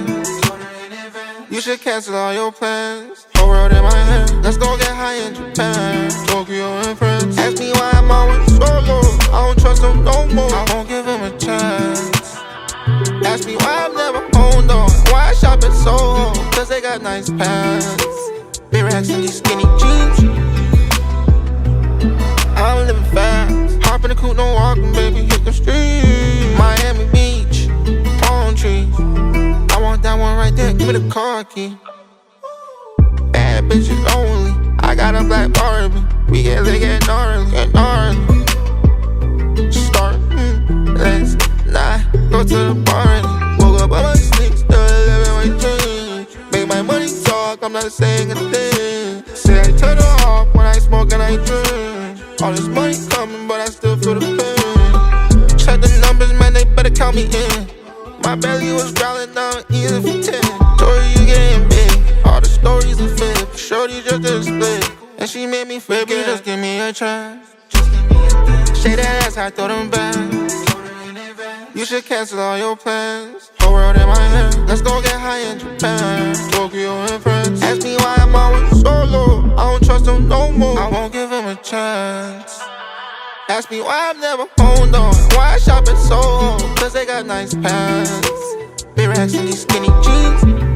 advance. You should cancel all your plans. Whole world in my hand. Let's go get high in Japan, Tokyo and France. Ask me why I'm always solo. I don't trust them no more. I won't give him a chance. Ask me why I'm never home though. Why I shop at Soho? Cause they got nice pants. Big racks in these skinny jeans. I'm living fast. Hop in the coupe, no walking, baby. Hit the street. Miami Beach, palm trees. I want that one right there. Give me the car key. Bad bitches only. I got a black Barbie. We get lit, get gnarly, get gnarly. Start, let's not go to the party. Woke up on my sleep, still living my dreams. Make my money talk, I'm not saying a thing. Say I turn it off when I smoke and I drink. All this money coming, but I still feel the pain. Check the numbers, man, they better count me in. My belly was growling down, easy for 10. Told you getting big, all the stories are fake. Shorty just did a split, and she made me forget. Baby, just give me a chance. Shake that ass, I throw them back. You should cancel all your plans. Whole world in my hand. Let's go get high in Japan, Tokyo and France. Ask me why I'm always solo. I don't trust them no more. I won't give him a chance. Ask me why I'm never home though. Why I shop at Soho? Cause they got nice pants. Big racks in these skinny jeans.